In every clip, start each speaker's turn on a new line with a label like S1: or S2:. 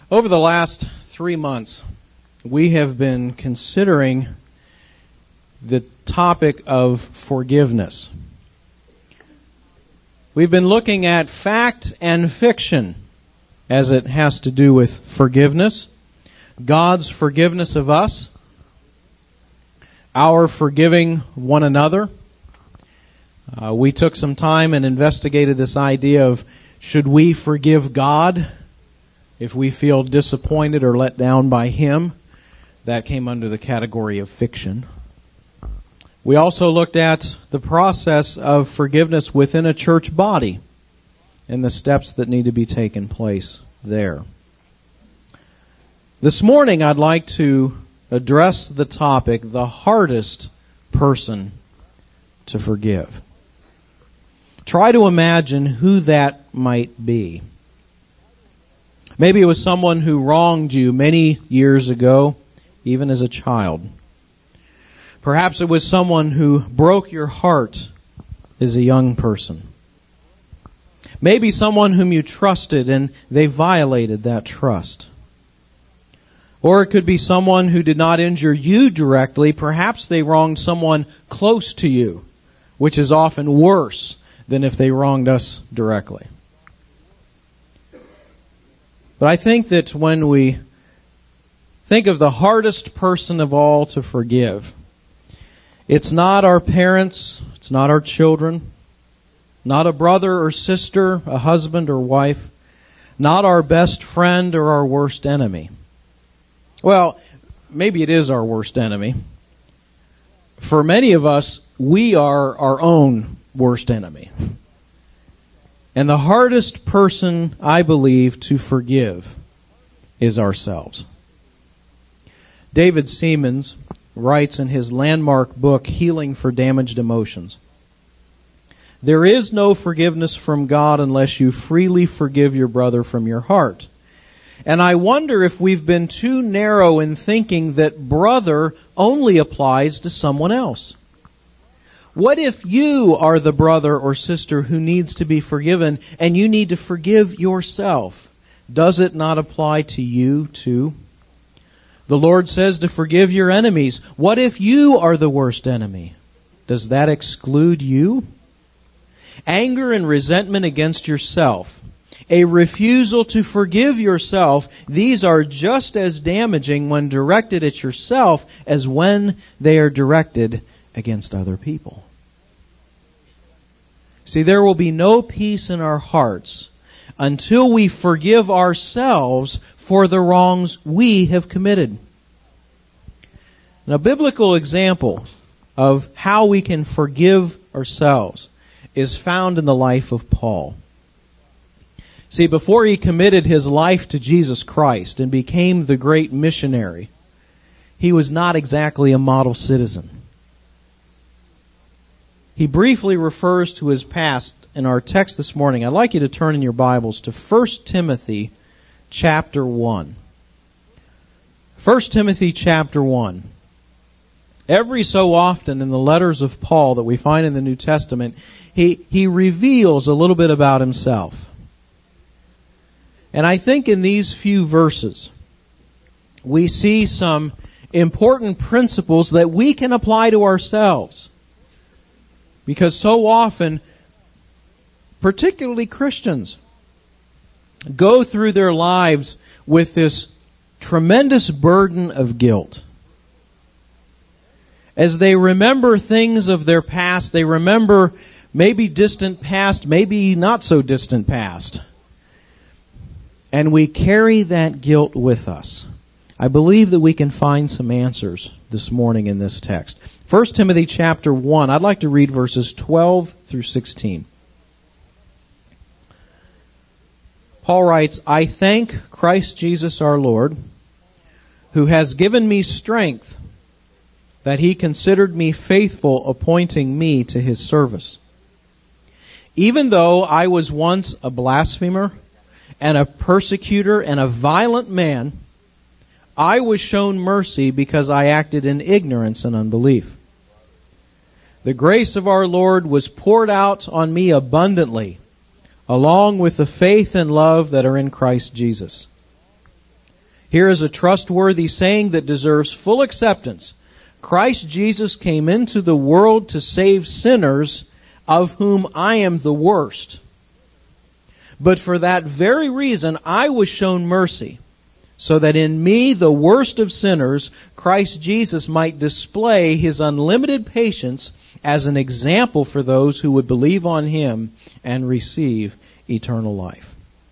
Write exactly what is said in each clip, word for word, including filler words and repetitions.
S1: Over the last three months, we have been considering the topic of forgiveness. We've been looking at fact and fiction as it has to do with forgiveness, God's forgiveness of us, our forgiving one another. Uh, we took some time and investigated this idea of should we forgive God if we feel disappointed or let down by Him. That came under the category of fiction. We also looked at the process of forgiveness within a church body and the steps that need to be taken place there. This morning I'd like to address the topic, the hardest person to forgive. Try to imagine who that might be. Maybe it was someone who wronged you many years ago, even as a child. Perhaps it was someone who broke your heart as a young person. Maybe someone whom you trusted and they violated that trust. Or it could be someone who did not injure you directly. Perhaps they wronged someone close to you, which is often worse than if they wronged us directly. But I think that when we think of the hardest person of all to forgive, it's not our parents, it's not our children, not a brother or sister, a husband or wife, not our best friend or our worst enemy. Well, maybe it is our worst enemy. For many of us, we are our own worst enemy. And the hardest person, I believe, to forgive is ourselves. David Seamands writes in his landmark book, Healing for Damaged Emotions, "There is no forgiveness from God unless you freely forgive your brother from your heart. And I wonder if we've been too narrow in thinking that brother only applies to someone else. What if you are the brother or sister who needs to be forgiven and you need to forgive yourself? Does it not apply to you too? The Lord says to forgive your enemies. What if you are the worst enemy? Does that exclude you? Anger and resentment against yourself, a refusal to forgive yourself, these are just as damaging when directed at yourself as when they are directed against other people." See, there will be no peace in our hearts until we forgive ourselves for the wrongs we have committed. Now, a biblical example of how we can forgive ourselves is found in the life of Paul. See, before he committed his life to Jesus Christ and became the great missionary, he was not exactly a model citizen. He briefly refers to his past in our text this morning. I'd like you to turn in your Bibles to First Timothy chapter one. First Timothy chapter one. Every so often in the letters of Paul that we find in the New Testament, he, he reveals a little bit about himself. And I think in these few verses, we see some important principles that we can apply to ourselves. Because so often, particularly Christians, go through their lives with this tremendous burden of guilt. As they remember things of their past, they remember maybe distant past, maybe not so distant past. And we carry that guilt with us. I believe that we can find some answers this morning in this text. First Timothy chapter one, I'd like to read verses twelve through sixteen. Paul writes, "I thank Christ Jesus our Lord, who has given me strength, that He considered me faithful, appointing me to His service. Even though I was once a blasphemer and a persecutor and a violent man, I was shown mercy because I acted in ignorance and unbelief. The grace of our Lord was poured out on me abundantly, along with the faith and love that are in Christ Jesus. Here is a trustworthy saying that deserves full acceptance. Christ Jesus came into the world to save sinners, of whom I am the worst. But for that very reason I was shown mercy, so that in me, the worst of sinners, Christ Jesus might display His unlimited patience as an example for those who would believe on Him and receive eternal life.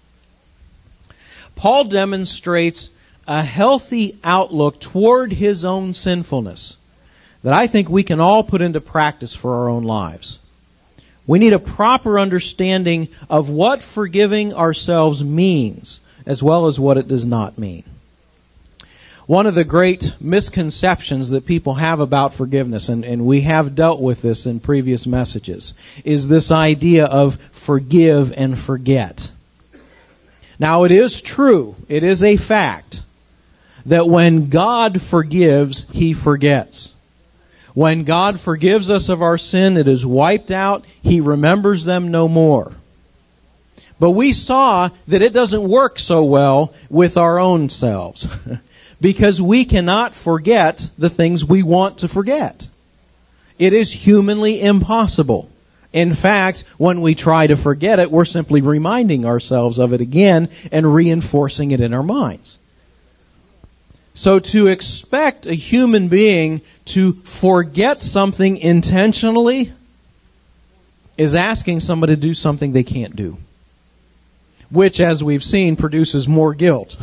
S1: Paul demonstrates a healthy outlook toward his own sinfulness that I think we can all put into practice for our own lives. We need a proper understanding of what forgiving ourselves means, as well as what it does not mean. One of the great misconceptions that people have about forgiveness, and, and we have dealt with this in previous messages, is this idea of forgive and forget. Now, it is true, it is a fact, that when God forgives, He forgets. When God forgives us of our sin, it is wiped out. He remembers them no more. But we saw that it doesn't work so well with our own selves because we cannot forget the things we want to forget. It is humanly impossible. In fact, when we try to forget it, we're simply reminding ourselves of it again and reinforcing it in our minds. So to expect a human being to forget something intentionally is asking somebody to do something they can't do, which, as we've seen, produces more guilt.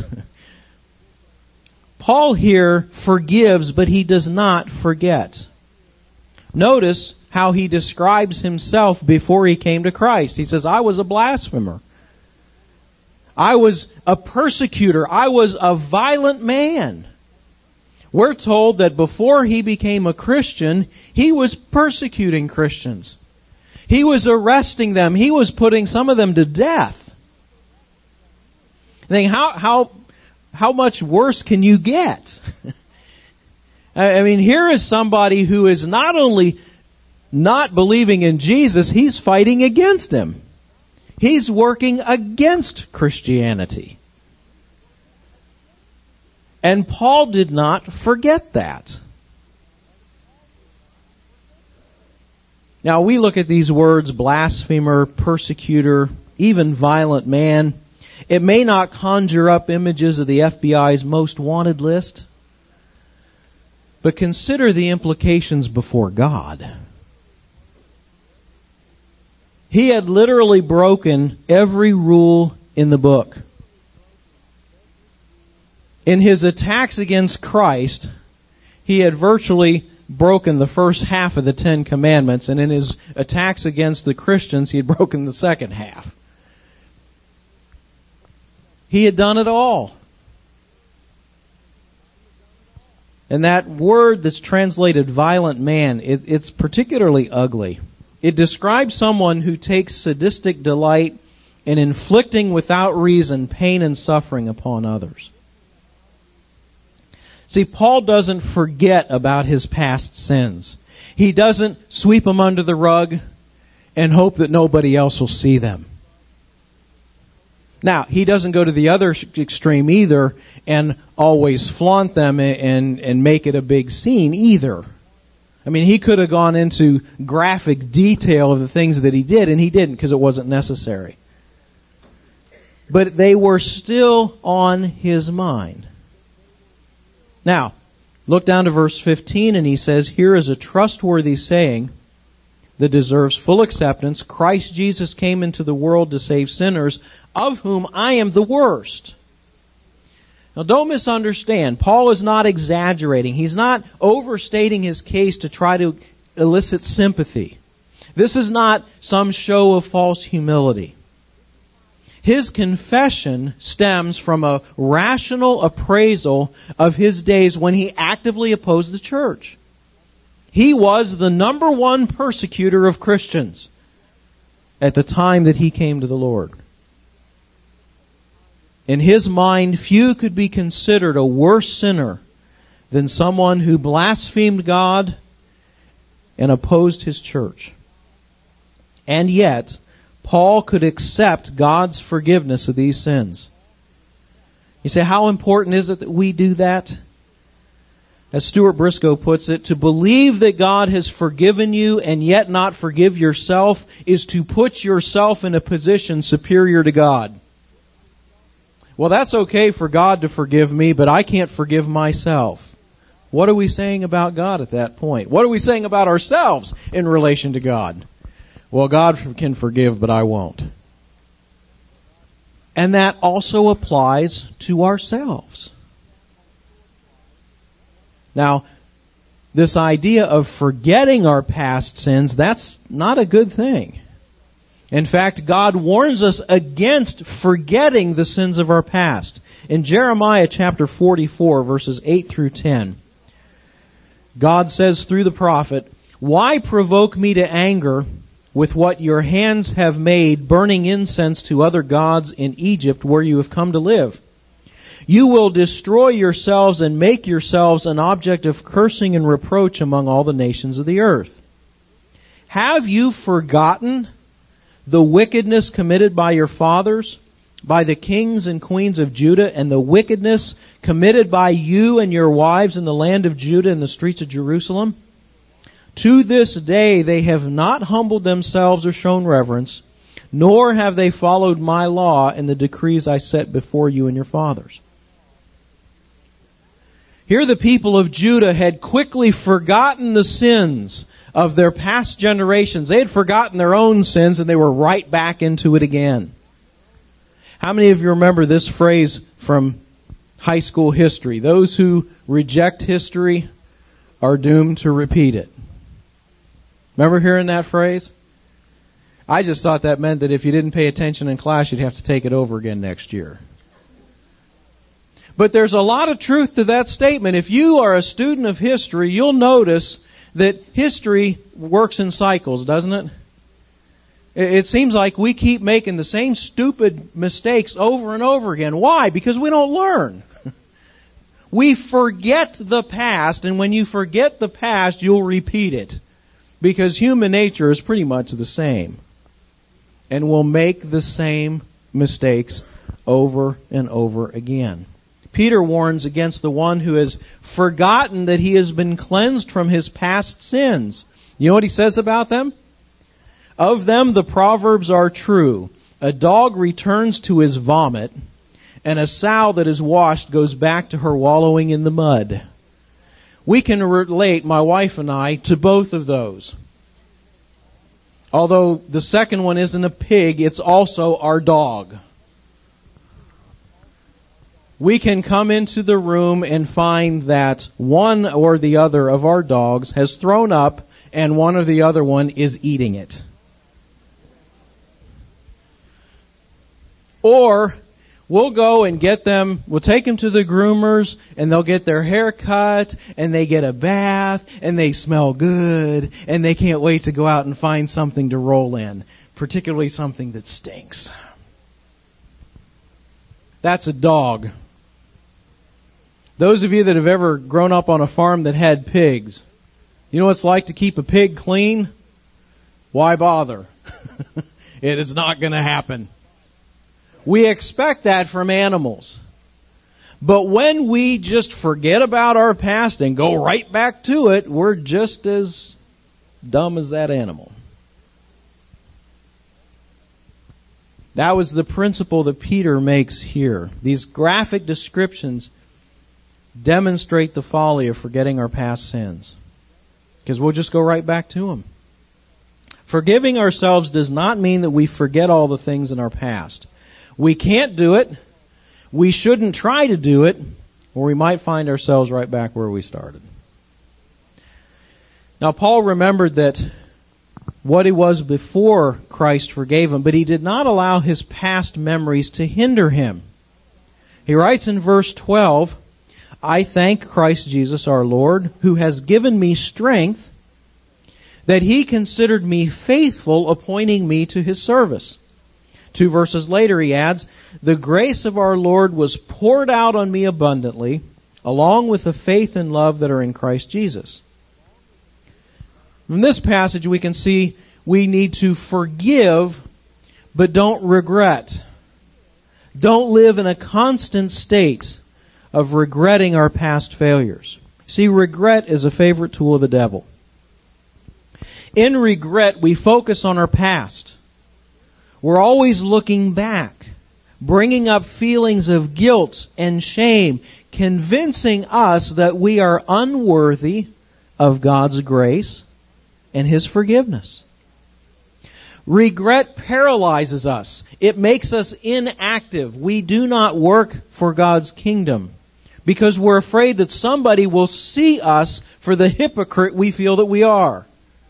S1: Paul here forgives, but he does not forget. Notice how he describes himself before he came to Christ. He says, I was a blasphemer. I was a persecutor. I was a violent man. We're told that before he became a Christian, he was persecuting Christians. He was arresting them. He was putting some of them to death. I think, how, how, how much worse can you get? I mean, here is somebody who is not only not believing in Jesus, he's fighting against Him. He's working against Christianity. And Paul did not forget that. Now, we look at these words, blasphemer, persecutor, even violent man. It may not conjure up images of the F B I's most wanted list, but consider the implications before God. He had literally broken every rule in the book. In his attacks against Christ, he had virtually broken the first half of the Ten Commandments, and in his attacks against the Christians, he had broken the second half. He had done it all. And that word that's translated violent man, it, it's particularly ugly. It describes someone who takes sadistic delight in inflicting without reason pain and suffering upon others. See, Paul doesn't forget about his past sins. He doesn't sweep them under the rug and hope that nobody else will see them. Now, he doesn't go to the other extreme either and always flaunt them and, and make it a big scene either. I mean, he could have gone into graphic detail of the things that he did, and he didn't because it wasn't necessary. But they were still on his mind. Now, look down to verse fifteen, and he says, here is a trustworthy saying that deserves full acceptance. Christ Jesus came into the world to save sinners, of whom I am the worst. Now, don't misunderstand. Paul is not exaggerating. He's not overstating his case to try to elicit sympathy. This is not some show of false humility. His confession stems from a rational appraisal of his days when he actively opposed the church. He was the number one persecutor of Christians at the time that he came to the Lord. In his mind, few could be considered a worse sinner than someone who blasphemed God and opposed His church. And yet, Paul could accept God's forgiveness of these sins. You say, how important is it that we do that? As Stuart Briscoe puts it, to believe that God has forgiven you and yet not forgive yourself is to put yourself in a position superior to God. Well, that's okay for God to forgive me, but I can't forgive myself. What are we saying about God at that point? What are we saying about ourselves in relation to God? Well, God can forgive, but I won't. And that also applies to ourselves. Now, this idea of forgetting our past sins, that's not a good thing. In fact, God warns us against forgetting the sins of our past. In Jeremiah chapter forty-four, verses eight through ten, God says through the prophet, "Why provoke me to anger with what your hands have made, burning incense to other gods in Egypt where you have come to live? You will destroy yourselves and make yourselves an object of cursing and reproach among all the nations of the earth. Have you forgotten the wickedness committed by your fathers, by the kings and queens of Judah, and the wickedness committed by you and your wives in the land of Judah and the streets of Jerusalem? To this day they have not humbled themselves or shown reverence, nor have they followed my law and the decrees I set before you and your fathers." Here the people of Judah had quickly forgotten the sins of their past generations. They had forgotten their own sins and they were right back into it again. How many of you remember this phrase from high school history? Those who reject history are doomed to repeat it. Remember hearing that phrase? I just thought that meant that if you didn't pay attention in class, you'd have to take it over again next year. But there's a lot of truth to that statement. If you are a student of history, you'll notice that history works in cycles, doesn't it? It seems like we keep making the same stupid mistakes over and over again. Why? Because we don't learn. We forget the past, and when you forget the past, you'll repeat it. Because human nature is pretty much the same. And we'll make the same mistakes over and over again. Peter warns against the one who has forgotten that he has been cleansed from his past sins. You know what he says about them? Of them the proverbs are true. A dog returns to his vomit, and a sow that is washed goes back to her wallowing in the mud. We can relate, my wife and I, to both of those. Although the second one isn't a pig, it's also our dog. We can come into the room and find that one or the other of our dogs has thrown up and one or the other one is eating it. Or we'll go and get them, we'll take them to the groomers and they'll get their hair cut and they get a bath and they smell good and they can't wait to go out and find something to roll in, particularly something that stinks. That's a dog. Those of you that have ever grown up on a farm that had pigs, you know what it's like to keep a pig clean? Why bother? It is not going to happen. We expect that from animals. But when we just forget about our past and go right back to it, we're just as dumb as that animal. That was the principle that Peter makes here. These graphic descriptions demonstrate the folly of forgetting our past sins. Because we'll just go right back to them. Forgiving ourselves does not mean that we forget all the things in our past. We can't do it. We shouldn't try to do it, or we might find ourselves right back where we started. Now, Paul remembered that what he was before Christ forgave him, but he did not allow his past memories to hinder him. He writes in verse twelve, "I thank Christ Jesus our Lord, who has given me strength, that he considered me faithful, appointing me to his service." Two verses later he adds, "The grace of our Lord was poured out on me abundantly, along with the faith and love that are in Christ Jesus." From this passage we can see we need to forgive, but don't regret. don't live in a constant state of regretting our past failures. See, regret is a favorite tool of the devil. In regret, we focus on our past. We're always looking back, bringing up feelings of guilt and shame, convincing us that we are unworthy of God's grace and His forgiveness. Regret paralyzes us. It makes us inactive. We do not work for God's kingdom because we're afraid that somebody will see us for the hypocrite we feel that we are.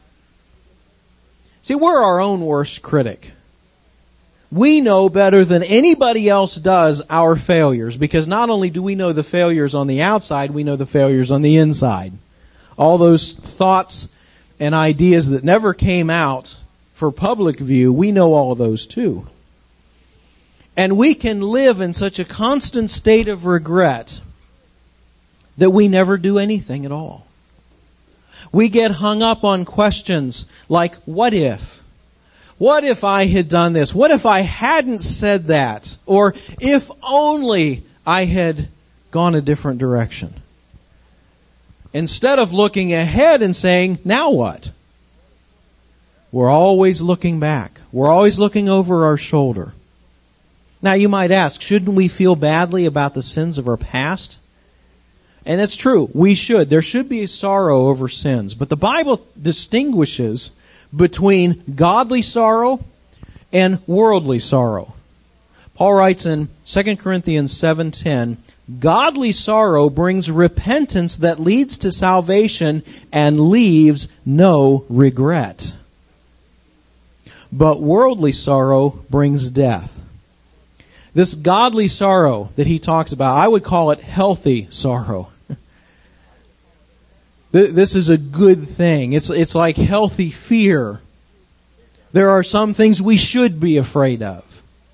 S1: See, we're our own worst critic. We know better than anybody else does our failures, because not only do we know the failures on the outside, we know the failures on the inside. All those thoughts and ideas that never came out for public view, we know all of those too. And we can live in such a constant state of regret that we never do anything at all. We get hung up on questions like, what if? What if I had done this? What if I hadn't said that? Or if only I had gone a different direction? Instead of looking ahead and saying, now what? We're always looking back. We're always looking over our shoulder. Now you might ask, shouldn't we feel badly about the sins of our past? And it's true, we should. There should be a sorrow over sins. But the Bible distinguishes between godly sorrow and worldly sorrow. Paul writes in Second Corinthians seven ten, godly sorrow brings repentance that leads to salvation and leaves no regret. But worldly sorrow brings death. This godly sorrow that he talks about, I would call it healthy sorrow. This is a good thing. It's, it's like healthy fear. There are some things we should be afraid of.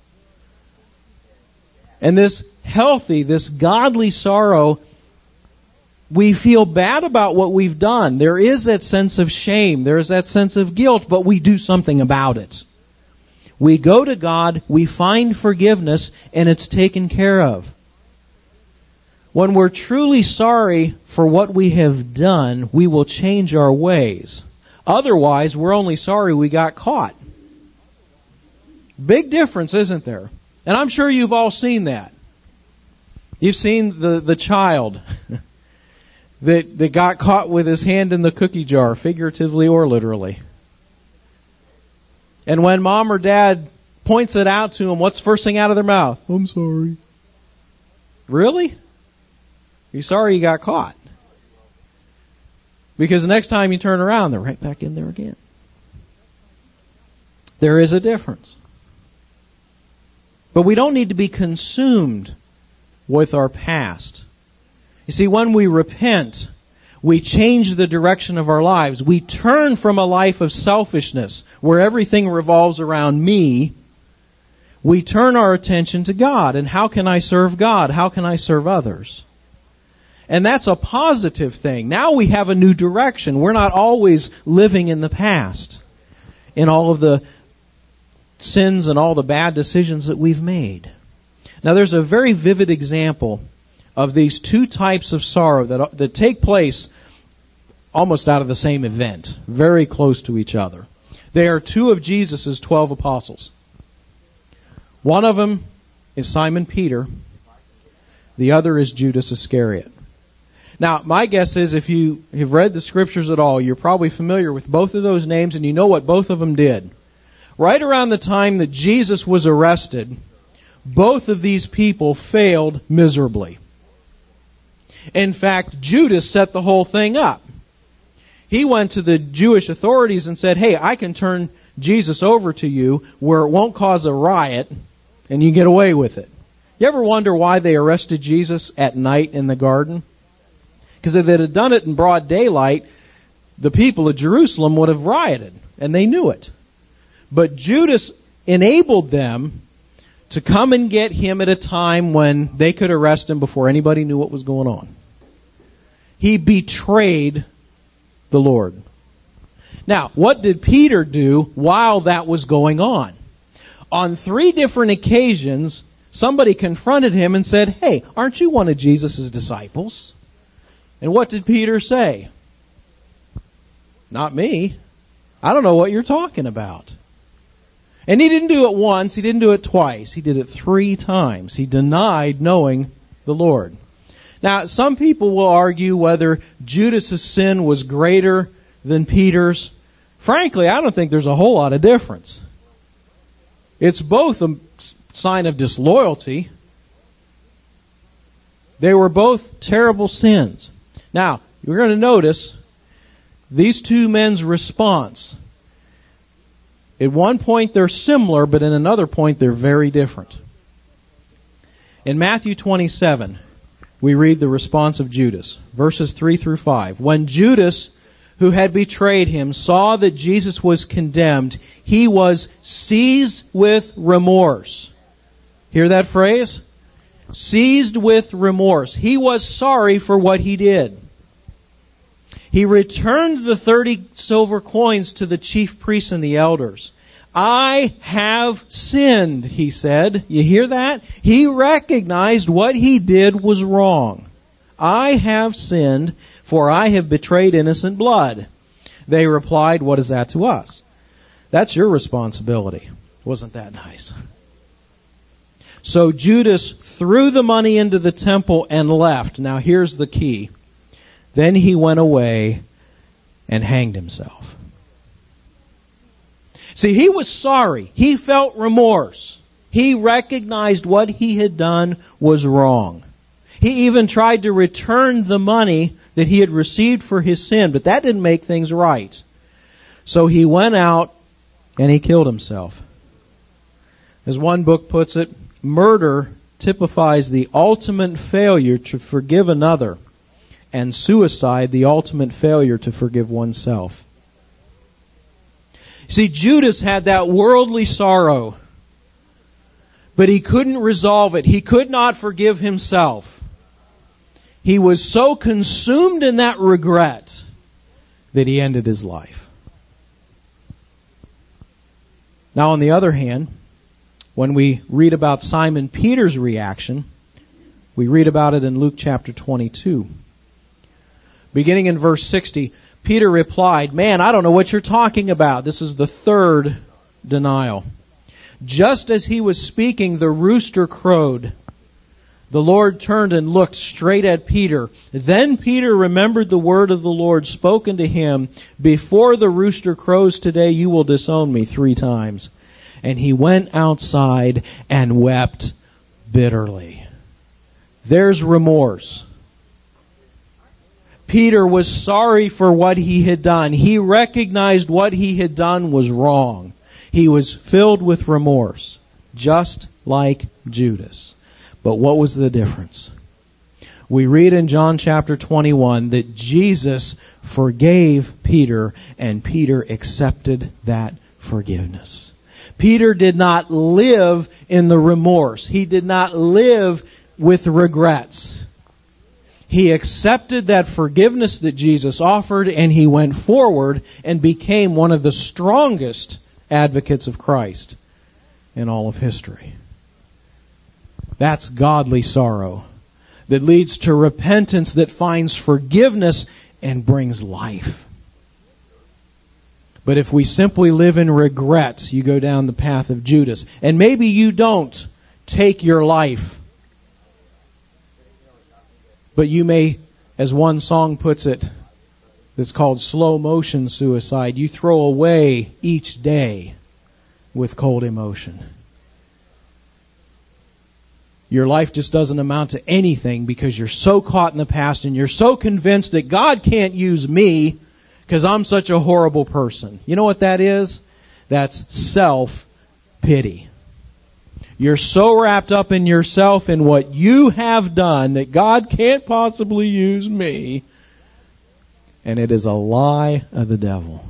S1: And this healthy, this godly sorrow, we feel bad about what we've done. There is that sense of shame. There is that sense of guilt, but we do something about it. We go to God, we find forgiveness, and it's taken care of. When we're truly sorry for what we have done, we will change our ways. Otherwise, we're only sorry we got caught. Big difference, isn't there? And I'm sure you've all seen that. You've seen the, the child that, that got caught with his hand in the cookie jar, figuratively or literally. And when mom or dad points it out to him, what's the first thing out of their mouth? I'm sorry. Really? You're sorry you got caught. Because the next time you turn around, they're right back in there again. There is a difference. But we don't need to be consumed with our past. You see, when we repent, we change the direction of our lives. We turn from a life of selfishness, where everything revolves around me. We turn our attention to God. And how can I serve God? How can I serve others? And that's a positive thing. Now we have a new direction. We're not always living in the past, in all of the sins and all the bad decisions that we've made. Now there's a very vivid example of these two types of sorrow that, that take place almost out of the same event, very close to each other. They are two of Jesus' twelve apostles. One of them is Simon Peter. The other is Judas Iscariot. Now, my guess is if you have read the Scriptures at all, you're probably familiar with both of those names and you know what both of them did. Right around the time that Jesus was arrested, both of these people failed miserably. In fact, Judas set the whole thing up. He went to the Jewish authorities and said, hey, I can turn Jesus over to you where it won't cause a riot and you get away with it. You ever wonder why they arrested Jesus at night in the garden? Because if they'd have done it in broad daylight, the people of Jerusalem would have rioted, and they knew it. But Judas enabled them to come and get him at a time when they could arrest him before anybody knew what was going on. He betrayed the Lord. Now, what did Peter do while that was going on? On three different occasions, Somebody confronted him and said, "Hey, aren't you one of Jesus' disciples?" And what did Peter say? "Not me. I don't know what you're talking about." And he didn't do it once, he didn't do it twice, he did it three times. He denied knowing the Lord. Now, some people will argue whether Judas' sin was greater than Peter's. Frankly, I don't think there's a whole lot of difference. It's both a sign of disloyalty. They were both terrible sins. Now, you're going to notice these two men's response. At one point they're similar, but in another point they're very different. In Matthew twenty-seven, we read the response of Judas, verses three through five. When Judas, who had betrayed him, saw that Jesus was condemned, he was seized with remorse. Hear that phrase? Seized with remorse. He was sorry for what he did. He returned the thirty silver coins to the chief priests and the elders. "I have sinned," he said. You hear that? He recognized what he did was wrong. "I have sinned, for I have betrayed innocent blood." They replied, "What is that to us? That's your responsibility." Wasn't that nice? So Judas threw the money into the temple and left. Now here's the key. Then he went away and hanged himself. See, he was sorry. He felt remorse. He recognized what he had done was wrong. He even tried to return the money that he had received for his sin, but that didn't make things right. So he went out and he killed himself. As one book puts it, murder typifies the ultimate failure to forgive another, and suicide the ultimate failure to forgive oneself. See, Judas had that worldly sorrow, but he couldn't resolve it. He could not forgive himself. He was so consumed in that regret that he ended his life. Now, on the other hand, when we read about Simon Peter's reaction, we read about it in Luke chapter twenty-two. Beginning in verse sixty, Peter replied, "Man, I don't know what you're talking about." This is the third denial. "Just as he was speaking, the rooster crowed. The Lord turned and looked straight at Peter. Then Peter remembered the word of the Lord spoken to him, 'Before the rooster crows today, you will disown me three times.' And he went outside and wept bitterly." There's remorse. Peter was sorry for what he had done. He recognized what he had done was wrong. He was filled with remorse, just like Judas. But what was the difference? We read in John chapter twenty-one that Jesus forgave Peter, and Peter accepted that forgiveness. Peter did not live in the remorse. He did not live with regrets. He accepted that forgiveness that Jesus offered, and he went forward and became one of the strongest advocates of Christ in all of history. That's godly sorrow that leads to repentance, that finds forgiveness and brings life. But if we simply live in regret, you go down the path of Judas. And maybe you don't take your life, but you may, as one song puts it, that's called slow motion suicide, you throw away each day with cold emotion. Your life just doesn't amount to anything because you're so caught in the past and you're so convinced that God can't use me because I'm such a horrible person. You know what that is? That's self-pity. You're so wrapped up in yourself and what you have done that God can't possibly use me. And it is a lie of the devil.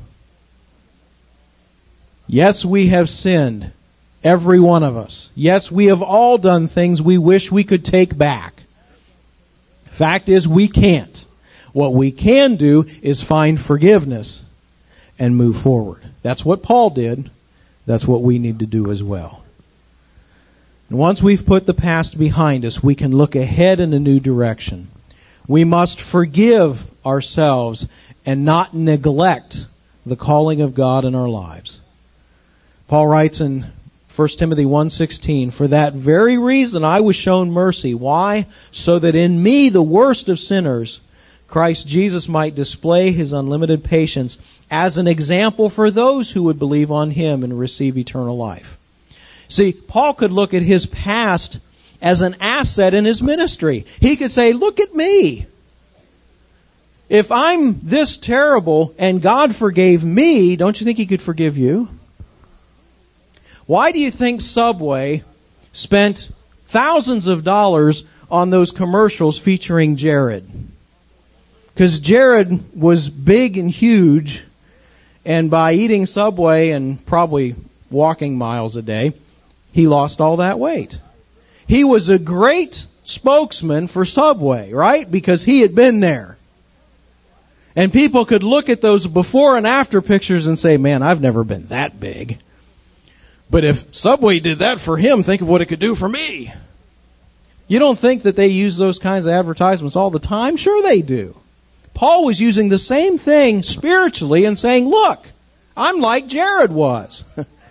S1: Yes, we have sinned. Every one of us. Yes, we have all done things we wish we could take back. Fact is, we can't. What we can do is find forgiveness and move forward. That's what Paul did. That's what we need to do as well. And once we've put the past behind us, we can look ahead in a new direction. We must forgive ourselves and not neglect the calling of God in our lives. Paul writes in First Timothy one sixteen, "For that very reason I was shown mercy." Why? "So that in me, the worst of sinners, Christ Jesus might display His unlimited patience as an example for those who would believe on Him and receive eternal life." See, Paul could look at his past as an asset in his ministry. He could say, "Look at me. If I'm this terrible and God forgave me, don't you think He could forgive you?" Why do you think Subway spent thousands of dollars on those commercials featuring Jared? Because Jared was big and huge, and by eating Subway and probably walking miles a day, he lost all that weight. He was a great spokesman for Subway, right? Because he had been there. And people could look at those before and after pictures and say, "Man, I've never been that big. But if Subway did that for him, think of what it could do for me." You don't think that they use those kinds of advertisements all the time? Sure they do. Paul was using the same thing spiritually and saying, "Look, I'm like Jared was."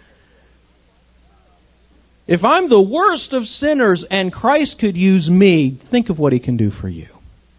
S1: If I'm the worst of sinners and Christ could use me, think of what He can do for you.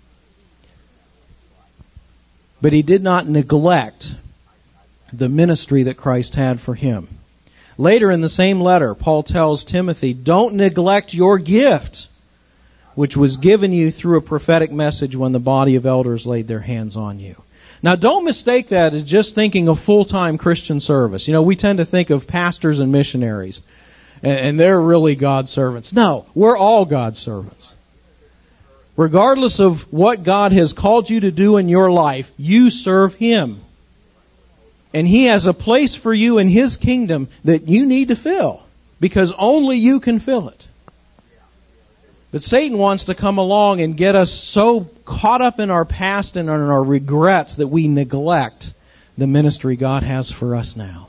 S1: But he did not neglect the ministry that Christ had for him. Later in the same letter, Paul tells Timothy, "Don't neglect your gift, which was given you through a prophetic message when the body of elders laid their hands on you." Now, don't mistake that as just thinking of full-time Christian service. You know, we tend to think of pastors and missionaries, and they're really God's servants. No, we're all God's servants. Regardless of what God has called you to do in your life, you serve Him. And He has a place for you in His kingdom that you need to fill, because only you can fill it. But Satan wants to come along and get us so caught up in our past and in our regrets that we neglect the ministry God has for us now.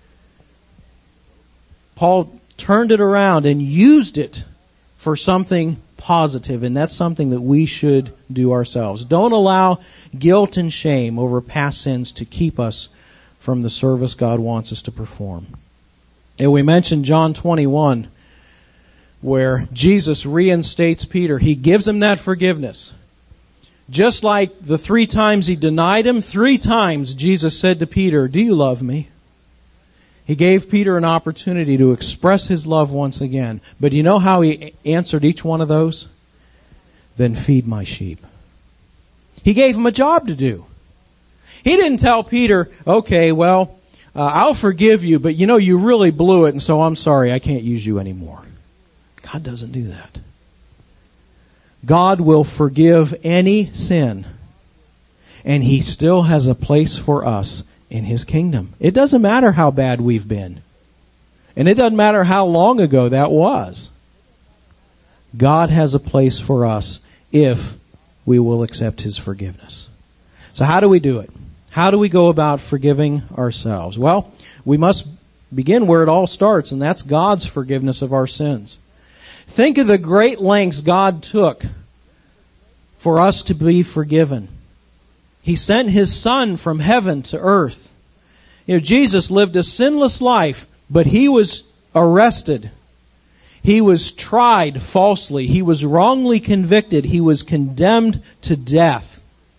S1: Paul turned it around and used it for something positive, and that's something that we should do ourselves. Don't allow guilt and shame over past sins to keep us from the service God wants us to perform. And we mentioned John twenty-one, where Jesus reinstates Peter. He gives him that forgiveness. Just like the three times he denied Him, three times Jesus said to Peter, "Do you love me?" He gave Peter an opportunity to express his love once again. But you know how he answered each one of those? "Then feed my sheep." He gave him a job to do. He didn't tell Peter, "Okay, well, uh, I'll forgive you, but you know, you really blew it, and so I'm sorry, I can't use you anymore." God doesn't do that. God will forgive any sin, and He still has a place for us in His kingdom. It doesn't matter how bad we've been. And it doesn't matter how long ago that was. God has a place for us if we will accept His forgiveness. So how do we do it? How do we go about forgiving ourselves? Well, we must begin where it all starts, and that's God's forgiveness of our sins. Think of the great lengths God took for us to be forgiven. He sent His Son from heaven to earth. You know, Jesus lived a sinless life, but He was arrested. He was tried falsely. He was wrongly convicted. He was condemned to death.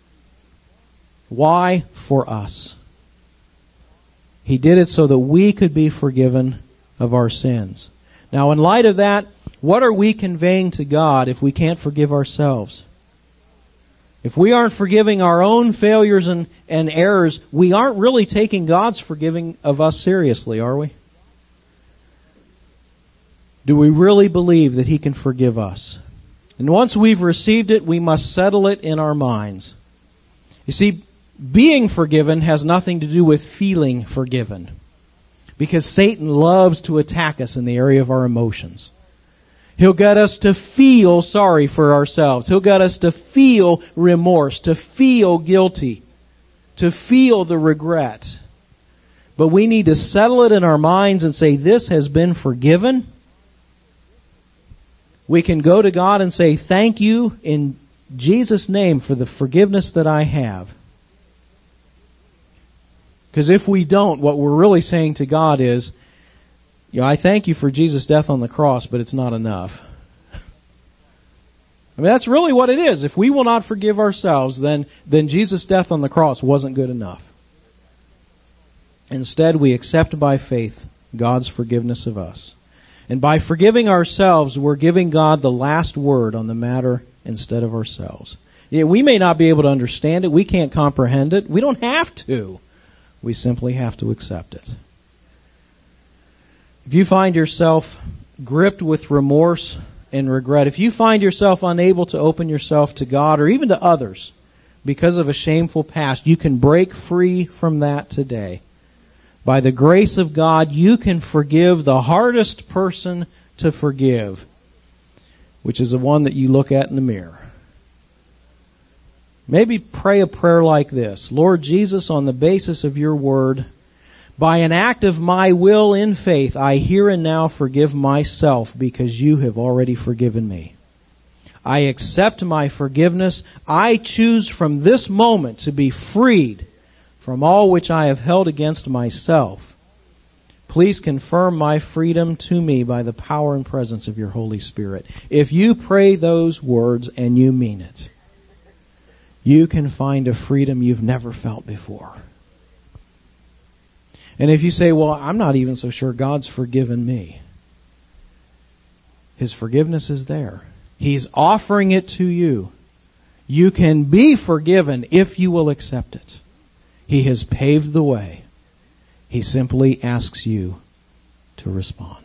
S1: Why? For us. He did it so that we could be forgiven of our sins. Now, in light of that, what are we conveying to God if we can't forgive ourselves? If we aren't forgiving our own failures and, and errors, we aren't really taking God's forgiving of us seriously, are we? Do we really believe that He can forgive us? And once we've received it, we must settle it in our minds. You see, being forgiven has nothing to do with feeling forgiven, because Satan loves to attack us in the area of our emotions. He'll get us to feel sorry for ourselves. He'll get us to feel remorse, to feel guilty, to feel the regret. But we need to settle it in our minds and say, this has been forgiven, We can go to God and say, thank you in Jesus' name for the forgiveness that I have. Because if we don't, what we're really saying to God is, you know, I thank you for Jesus' death on the cross, but it's not enough. I mean, that's really what it is. If we will not forgive ourselves, then, then Jesus' death on the cross wasn't good enough. Instead, we accept by faith God's forgiveness of us. And by forgiving ourselves, we're giving God the last word on the matter instead of ourselves. Yeah, we may not be able to understand it. We can't comprehend it. We don't have to. We simply have to accept it. If you find yourself gripped with remorse and regret, if you find yourself unable to open yourself to God or even to others because of a shameful past, you can break free from that today. By the grace of God, you can forgive the hardest person to forgive, which is the one that you look at in the mirror. Maybe pray a prayer like this: Lord Jesus, on the basis of your word, by an act of my will in faith, I here and now forgive myself because you have already forgiven me. I accept my forgiveness. I choose from this moment to be freed from all which I have held against myself. Please confirm my freedom to me by the power and presence of your Holy Spirit. If you pray those words and you mean it, you can find a freedom you've never felt before. And if you say, well, I'm not even so sure God's forgiven me, His forgiveness is there. He's offering it to you. You can be forgiven if you will accept it. He has paved the way. He simply asks you to respond.